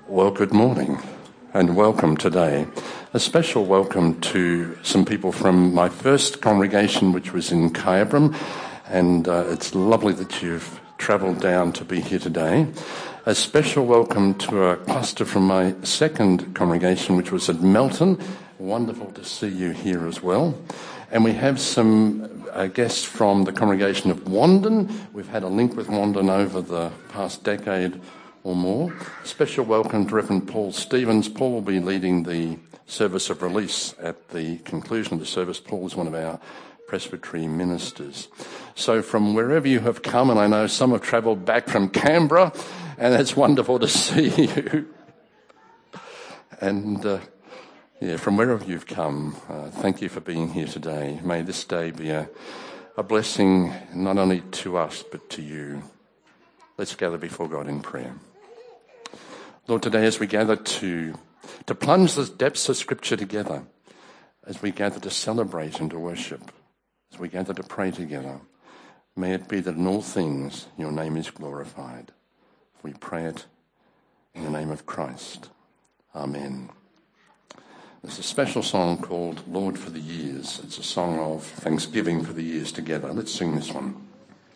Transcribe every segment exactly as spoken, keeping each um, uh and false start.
Well, good morning and welcome today. A special welcome to some people from my first congregation, which was in Kyabram, and uh, it's lovely that you've travelled down to be here today. A special welcome to a cluster from my second congregation, which was at Melton. Wonderful to see you here as well. And we have some uh, guests from the congregation of Wandon. We've had a link with Wandon over the past decade or more. Special welcome to Reverend Paul Stevens. Paul will be leading the service of release at the conclusion of the service. Paul is one of our presbytery ministers. So from wherever you have come, and I know some have travelled back from Canberra, and it's wonderful to see you. And uh, yeah, from wherever you've come, uh, thank you for being here today. May this day be a, a blessing not only to us, but to you. Let's gather before God in prayer. Lord, today as we gather to, to plunge the depths of Scripture together, as we gather to celebrate and to worship, as we gather to pray together, may it be that in all things your name is glorified. We pray it in the name of Christ. Amen. There's a special song called Lord for the Years. It's a song of thanksgiving for the years together. Let's sing this one.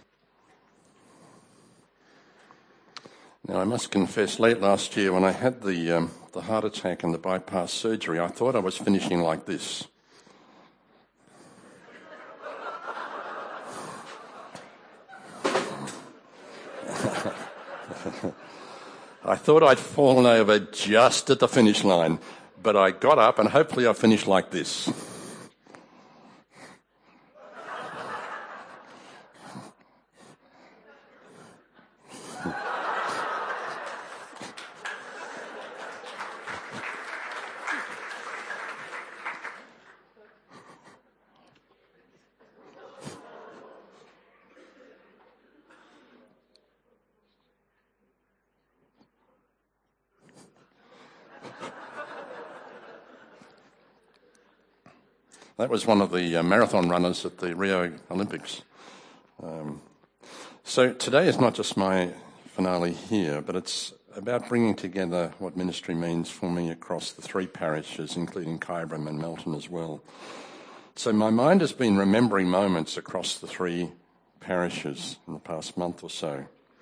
Now, I must confess, late last year when I had the um, the heart attack and the bypass surgery, I thought I was finishing like this. I thought I'd fallen over just at the finish line, but I got up and hopefully I finished like this. That was one of the uh, marathon runners at the Rio Olympics. Um, so today is not just my finale here, but it's about bringing together what ministry means for me across the three parishes, including Kyabram and Melton as well. So my mind has been remembering moments across the three parishes in the past month or so.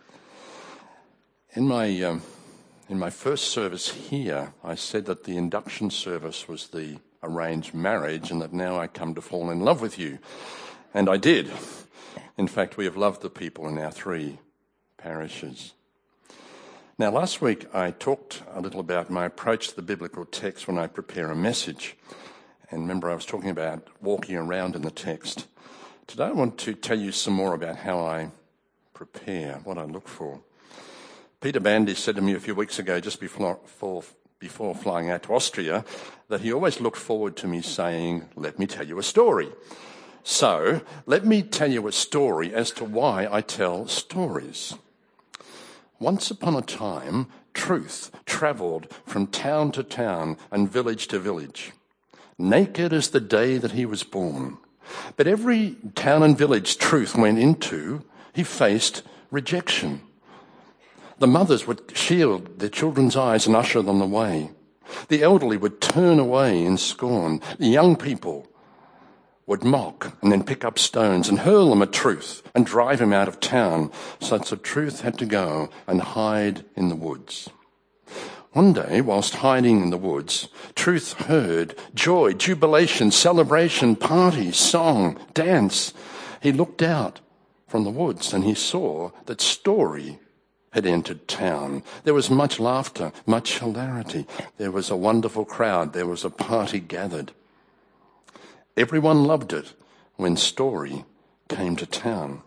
In my um, in my first service here, I said that the induction service was the arranged marriage and that now I come to fall in love with you. And I did. In fact, we have loved the people in our three parishes. Now, last week I talked a little about my approach to the biblical text when I prepare a message. And remember, I was talking about walking around in the text. Today I want to tell you some more about how I prepare, what I look for. Peter Bandy said to me a few weeks ago, just before, before before flying out to Austria, that he always looked forward to me saying, let me tell you a story. So, let me tell you a story as to why I tell stories. Once upon a time, truth travelled from town to town and village to village, naked as the day that he was born. But every town and village truth went into, he faced rejection. The mothers would shield their children's eyes and usher them away. The elderly would turn away in scorn. The young people would mock and then pick up stones and hurl them at truth and drive him out of town, such that truth had to go and hide in the woods. One day, whilst hiding in the woods, truth heard joy, jubilation, celebration, party, song, dance. He looked out from the woods and he saw that story had entered town. There was much laughter, much hilarity. There was a wonderful crowd. There was a party gathered. Everyone loved it when Story came to town.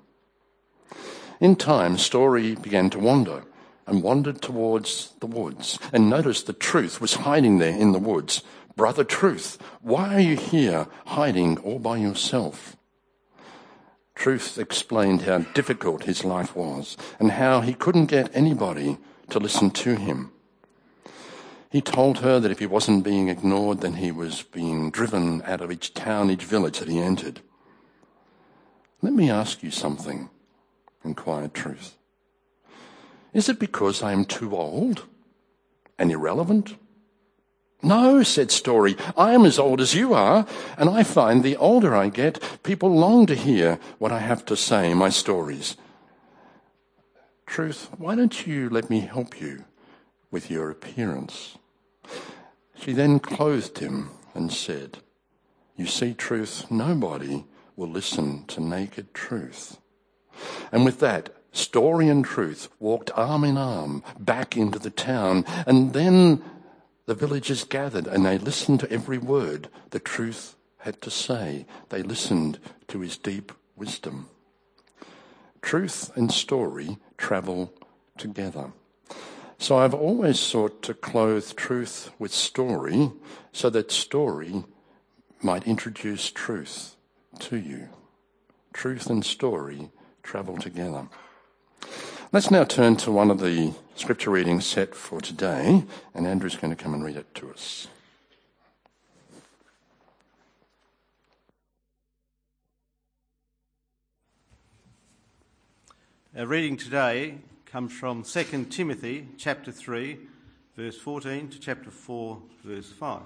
In time, Story began to wander and wandered towards the woods and noticed the Truth was hiding there in the woods. Brother Truth, why are you here hiding all by yourself? Truth explained how difficult his life was and how he couldn't get anybody to listen to him. He told her that if he wasn't being ignored, then he was being driven out of each town, each village that he entered. Let me ask you something, inquired Truth. Is it because I am too old? and irrelevant? No, said Story, I am as old as you are, and I find the older I get, people long to hear what I have to say, my stories. Truth, why don't you let me help you with your appearance? She then clothed him and said, you see, Truth, nobody will listen to naked truth. And with that, Story and Truth walked arm in arm back into the town, and then the villagers gathered and they listened to every word the Truth had to say. They listened to his deep wisdom. Truth and story travel together. So I've always sought to clothe truth with story so that story might introduce truth to you. Truth and story travel together. Let's now turn to one of the scripture readings set for today, and Andrew's going to come and read it to us. Our reading today comes from Second Timothy chapter three, verse fourteen to chapter four, verse five.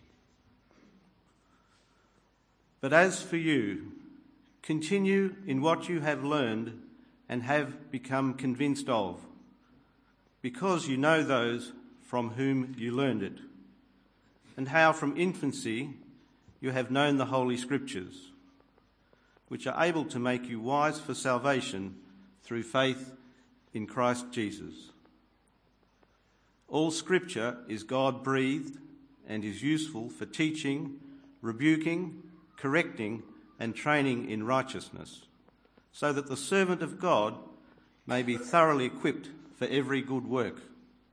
But as for you, continue in what you have learned and have become convinced of, because you know those from whom you learned it, and how from infancy you have known the Holy Scriptures, which are able to make you wise for salvation through faith in Christ Jesus. All Scripture is God-breathed and is useful for teaching, rebuking, correcting, and training in righteousness, so that the servant of God may be thoroughly equipped for every good work.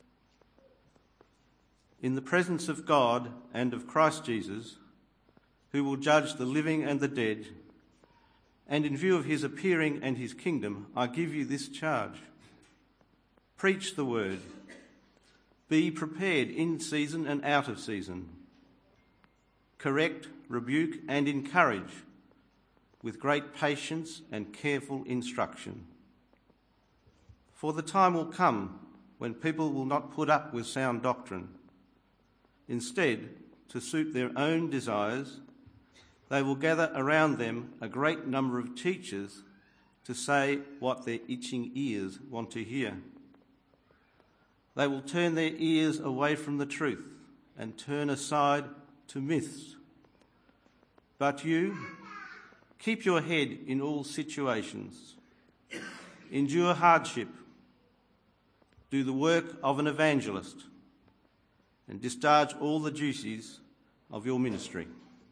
In the presence of God and of Christ Jesus, who will judge the living and the dead, and in view of his appearing and his kingdom, I give you this charge. Preach the word. Be prepared in season and out of season. Correct, rebuke, and encourage with great patience and careful instruction. For the time will come when people will not put up with sound doctrine. Instead, to suit their own desires, they will gather around them a great number of teachers to say what their itching ears want to hear. They will turn their ears away from the truth and turn aside to myths. But you, keep your head in all situations. Endure hardship. Do the work of an evangelist and discharge all the duties of your ministry.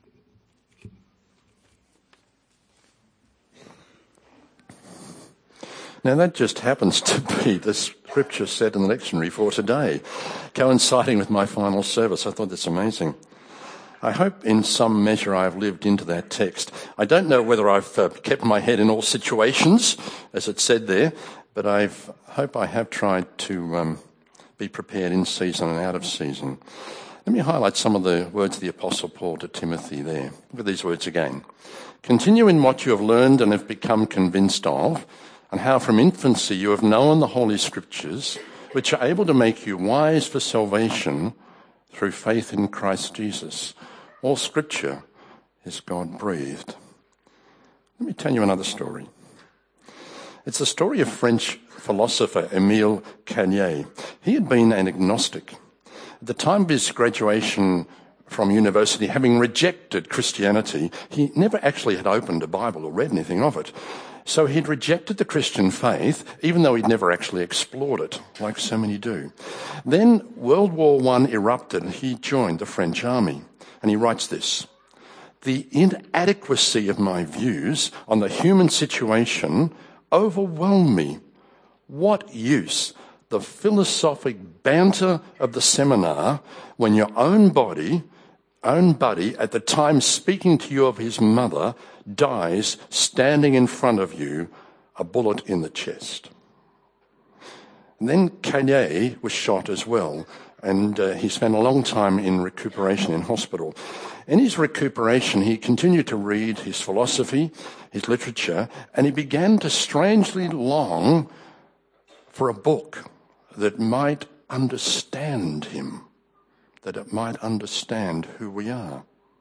Now that just happens to be the scripture set in the lectionary for today, coinciding with my final service. I thought that's amazing. I hope in some measure I've lived into that text. I don't know whether I've uh, kept my head in all situations, as it said there, but I hope I have tried to um, be prepared in season and out of season. Let me highlight some of the words of the Apostle Paul to Timothy there. Look at these words again. Continue in what you have learned and have become convinced of, and how from infancy you have known the Holy Scriptures, which are able to make you wise for salvation through faith in Christ Jesus. All Scripture is God-breathed. Let me tell you another story. It's the story of French philosopher Émile Cagnier. He had been an agnostic. At the time of his graduation from university, having rejected Christianity, he never actually had opened a Bible or read anything of it. So he'd rejected the Christian faith, even though he'd never actually explored it, like so many do. Then World War One erupted and he joined the French army. And he writes this: the inadequacy of my views on the human situation overwhelmed me. What use the philosophic banter of the seminar when your own body, own buddy, at the time speaking to you of his mother, dies standing in front of you, a bullet in the chest. And then Cagnier was shot as well, and uh, he spent a long time in recuperation in hospital. In his recuperation, he continued to read his philosophy, his literature, and he began to strangely long for a book that might understand him, that it might understand who we are.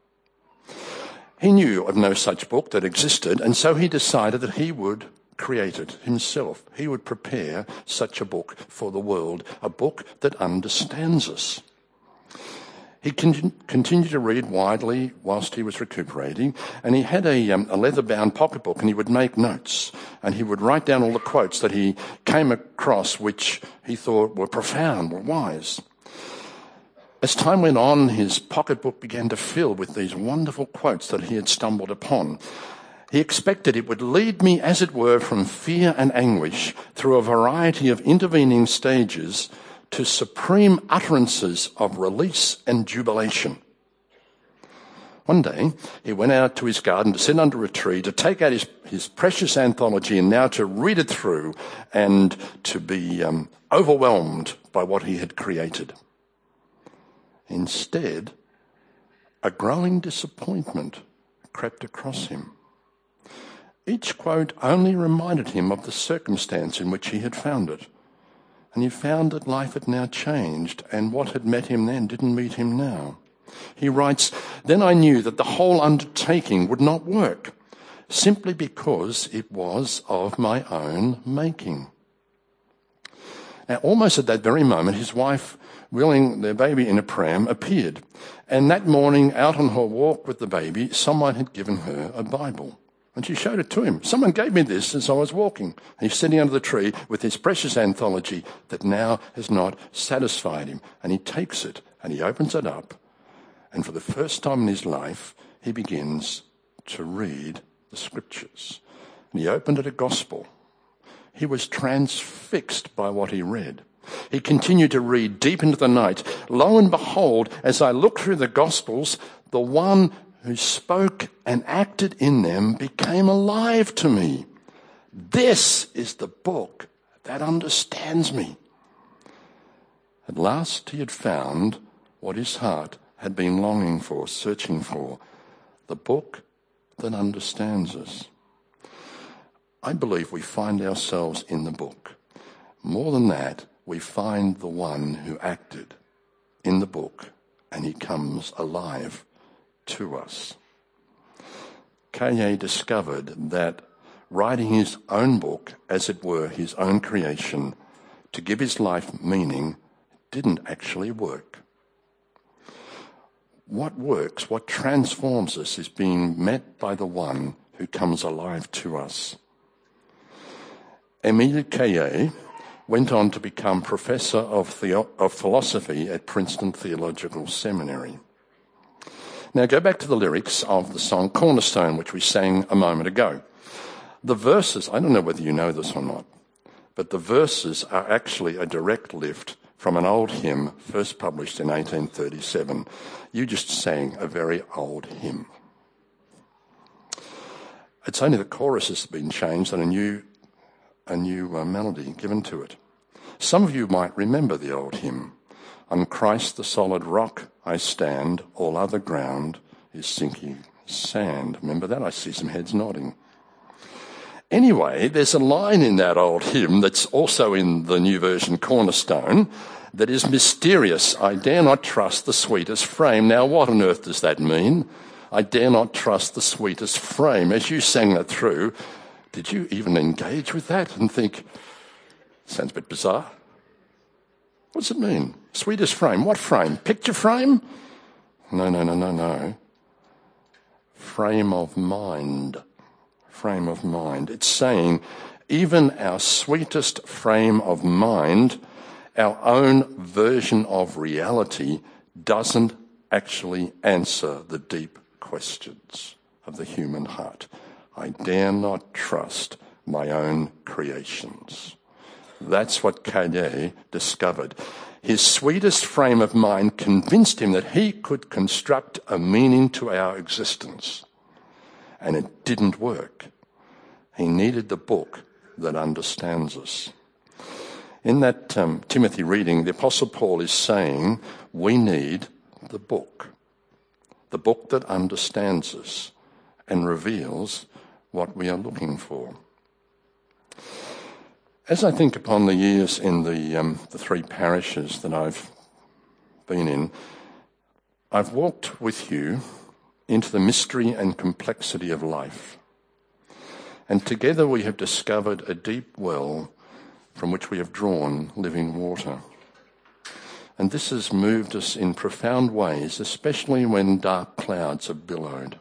He knew of no such book that existed, and so he decided that he would create it himself. He would prepare such a book for the world, a book that understands us. He con- continued to read widely whilst he was recuperating, and he had a, um, a leather-bound pocketbook, and he would make notes, and he would write down all the quotes that he came across which he thought were profound, were wise. As time went on, his pocketbook began to fill with these wonderful quotes that he had stumbled upon. He expected it would lead me, as it were, from fear and anguish through a variety of intervening stages to supreme utterances of release and jubilation. One day, he went out to his garden to sit under a tree, to take out his, his precious anthology and now to read it through and to be um, overwhelmed by what he had created. Instead, a growing disappointment crept across him. Each quote only reminded him of the circumstance in which he had found it. And he found that life had now changed, and what had met him then didn't meet him now. He writes, "Then I knew that the whole undertaking would not work, simply because it was of my own making." Now, almost at that very moment, his wife, wheeling their baby in a pram, appeared. And that morning, out on her walk with the baby, someone had given her a Bible. And she showed it to him. "Someone gave me this as I was walking." He's sitting under the tree with his precious anthology that now has not satisfied him. And he takes it and he opens it up. And for the first time in his life, he begins to read the scriptures. And he opened at a gospel. He was transfixed by what he read. He continued to read deep into the night. Lo and behold, as I looked through the gospels, the one who spoke and acted in them became alive to me. This is the book that understands me. At last he had found what his heart had been longing for, searching for, the book that understands us. I believe we find ourselves in the book. More than that, we find the one who acted in the book, and he comes alive to us. Kaye discovered that writing his own book, as it were, his own creation, to give his life meaning, didn't actually work. What works, what transforms us, is being met by the one who comes alive to us. Emile Kaye went on to become professor of, theo- of philosophy at Princeton Theological Seminary. Now go back to the lyrics of the song Cornerstone, which we sang a moment ago. The verses, I don't know whether you know this or not, but the verses are actually a direct lift from an old hymn first published in eighteen thirty-seven. You just sang a very old hymn. It's only the chorus has been changed and a new, a new uh, melody given to it. Some of you might remember the old hymn. On Christ the solid rock I stand, all other ground is sinking sand. Remember that? I see some heads nodding. Anyway, there's a line in that old hymn that's also in the new version Cornerstone that is mysterious. I dare not trust the sweetest frame. Now, what on earth does that mean? I dare not trust the sweetest frame. As you sang that through, did you even engage with that and think, sounds a bit bizarre? What does it mean? Sweetest frame. What frame? Picture frame? No, no, no, no, no. Frame of mind. Frame of mind. It's saying even our sweetest frame of mind, our own version of reality, doesn't actually answer the deep questions of the human heart. I dare not trust my own creations. That's what Kaye discovered. His sweetest frame of mind convinced him that he could construct a meaning to our existence. And it didn't work. He needed the book that understands us. In that um, Timothy reading, the Apostle Paul is saying we need the book. The book that understands us and reveals what we are looking for. As I think upon the years in the, um, the three parishes that I've been in, I've walked with you into the mystery and complexity of life. And together we have discovered a deep well from which we have drawn living water. And this has moved us in profound ways, especially when dark clouds have billowed.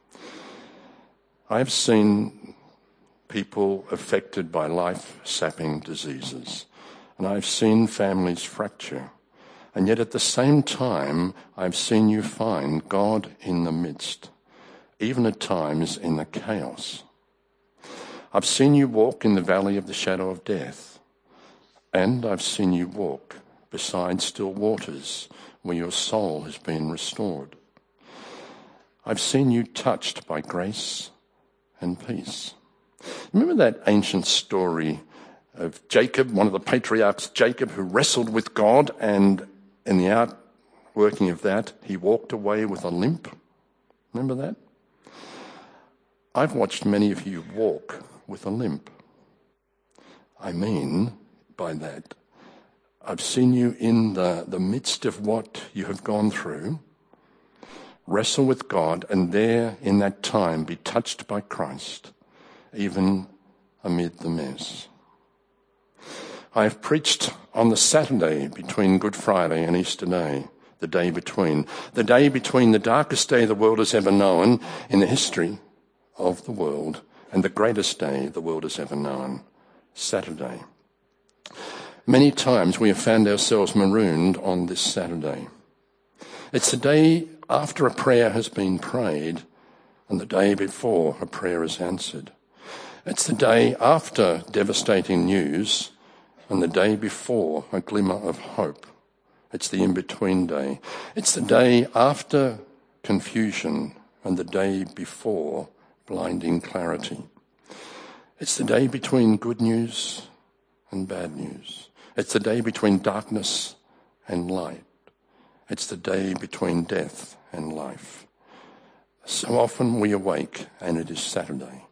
I've seen people affected by life-sapping diseases, and I've seen families fracture. And yet at the same time, I've seen you find God in the midst, even at times in the chaos. I've seen you walk in the valley of the shadow of death, and I've seen you walk beside still waters where your soul has been restored. I've seen you touched by grace and peace. Remember that ancient story of Jacob, one of the patriarchs, Jacob, who wrestled with God, and in the outworking of that, he walked away with a limp? Remember that? I've watched many of you walk with a limp. I mean by that, I've seen you in the, the midst of what you have gone through, wrestle with God, and there in that time be touched by Christ, even amid the mess. I have preached on the Saturday between Good Friday and Easter Day, the day between, the day between the darkest day the world has ever known in the history of the world and the greatest day the world has ever known, Saturday. Many times we have found ourselves marooned on this Saturday. It's the day after a prayer has been prayed and the day before a prayer is answered. It's the day after devastating news and the day before a glimmer of hope. It's the in-between day. It's the day after confusion and the day before blinding clarity. It's the day between good news and bad news. It's the day between darkness and light. It's the day between death and life. So often we awake and it is Saturday.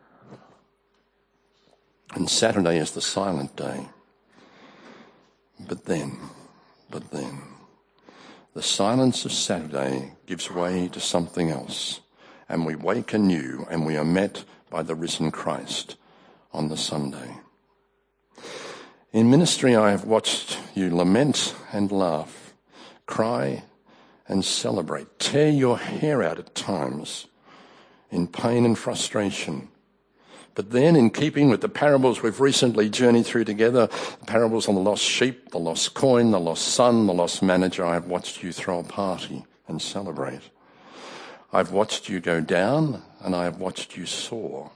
And Saturday is the silent day. But then, but then, the silence of Saturday gives way to something else, and we wake anew and we are met by the risen Christ on the Sunday. In ministry, I have watched you lament and laugh, cry and celebrate, tear your hair out at times in pain and frustration. But then, in keeping with the parables we've recently journeyed through together, the parables on the lost sheep, the lost coin, the lost son, the lost manager, I have watched you throw a party and celebrate. I've watched you go down and I have watched you soar.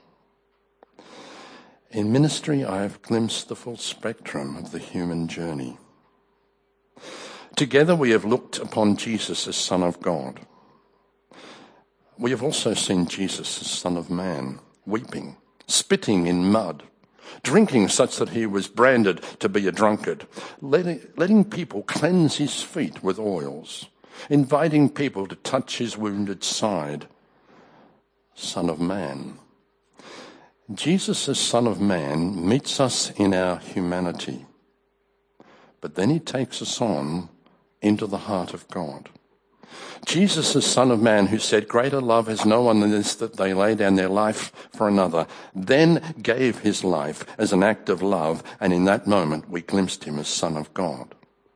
In ministry, I have glimpsed the full spectrum of the human journey. Together we have looked upon Jesus as Son of God. We have also seen Jesus as Son of Man, weeping, spitting in mud, drinking such that he was branded to be a drunkard, letting, letting people cleanse his feet with oils, inviting people to touch his wounded side. Son of Man. Jesus as Son of Man meets us in our humanity, but then he takes us on into the heart of God. Jesus, the Son of Man, who said, "Greater love has no one than this, that they lay down their life for another," then gave his life as an act of love, and in that moment we glimpsed him as Son of God.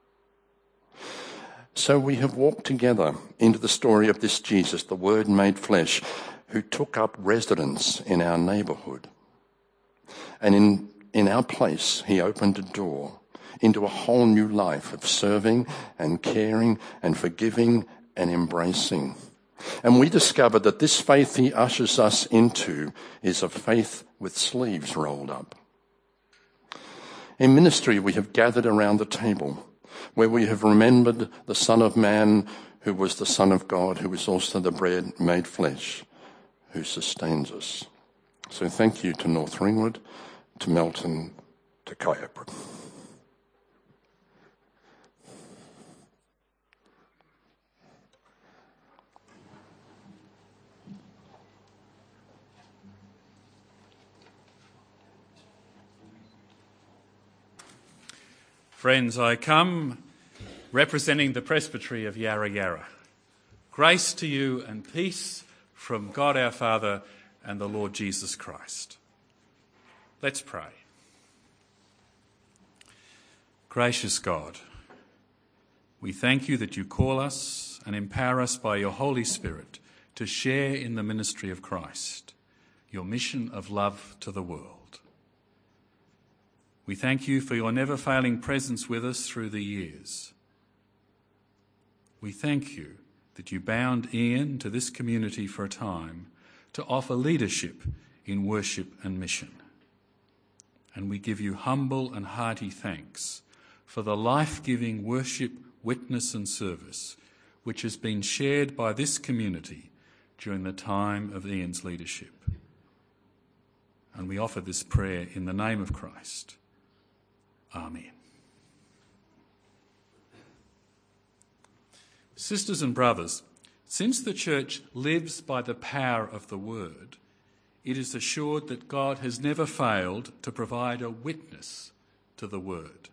So we have walked together into the story of this Jesus, the Word made flesh, who took up residence in our neighbourhood. And in, in our place, he opened a door into a whole new life of serving and caring and forgiving and embracing. And we discovered that this faith he ushers us into is a faith with sleeves rolled up. In ministry, we have gathered around the table where we have remembered the Son of Man who was the Son of God, who is also the bread made flesh, who sustains us. So thank you to North Ringwood, to Melton, to Kayapra. Friends, I come representing the Presbytery of Yarra Yarra. Grace to you and peace from God our Father and the Lord Jesus Christ. Let's pray. Gracious God, we thank you that you call us and empower us by your Holy Spirit to share in the ministry of Christ, your mission of love to the world. We thank you for your never-failing presence with us through the years. We thank you that you bound Ian to this community for a time to offer leadership in worship and mission. And we give you humble and hearty thanks for the life-giving worship, witness and service which has been shared by this community during the time of Ian's leadership. And we offer this prayer in the name of Christ. Amen. Sisters and brothers, since the Church lives by the power of the Word, it is assured that God has never failed to provide a witness to the Word.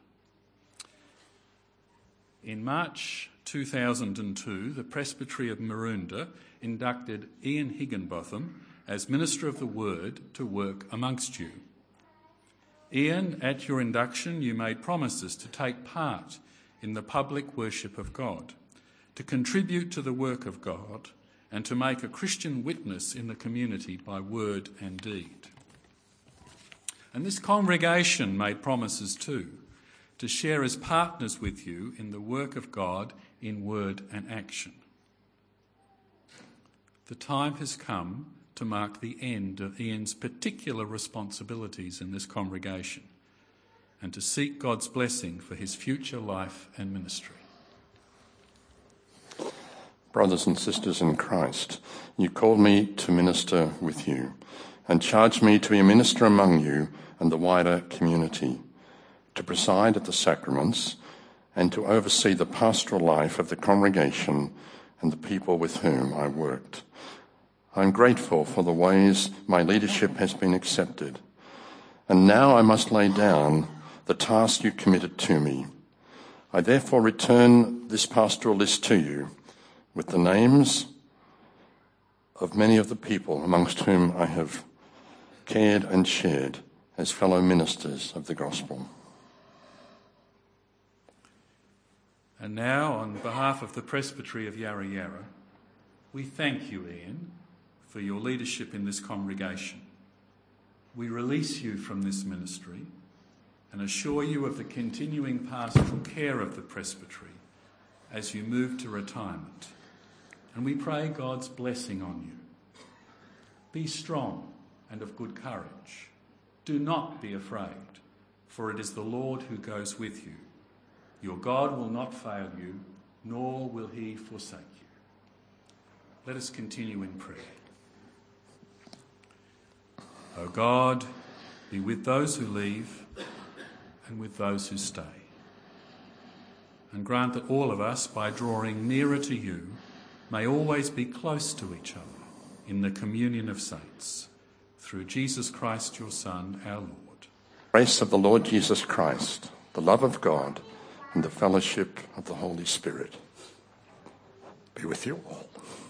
In March two thousand two, the Presbytery of Maroondah inducted Ian Higginbotham as Minister of the Word to work amongst you. Ian, at your induction, you made promises to take part in the public worship of God, to contribute to the work of God, and to make a Christian witness in the community by word and deed. And this congregation made promises too, to share as partners with you in the work of God in word and action. The time has come to mark the end of Ian's particular responsibilities in this congregation and to seek God's blessing for his future life and ministry. Brothers and sisters in Christ, you called me to minister with you and charged me to be a minister among you and the wider community, to preside at the sacraments and to oversee the pastoral life of the congregation and the people with whom I worked. I am grateful for the ways my leadership has been accepted, and now I must lay down the task you committed to me. I therefore return this pastoral list to you with the names of many of the people amongst whom I have cared and shared as fellow ministers of the gospel. And now, on behalf of the Presbytery of Yarra Yarra, we thank you, Ian, for your leadership in this congregation. We release you from this ministry and assure you of the continuing pastoral care of the Presbytery as you move to retirement. And we pray God's blessing on you. Be strong and of good courage. Do not be afraid, for it is the Lord who goes with you. Your God will not fail you, nor will he forsake you. Let us continue in prayer. O God, be with those who leave and with those who stay. And grant that all of us, by drawing nearer to you, may always be close to each other in the communion of saints. Through Jesus Christ, your Son, our Lord. Grace of the Lord Jesus Christ, the love of God, and the fellowship of the Holy Spirit be with you all.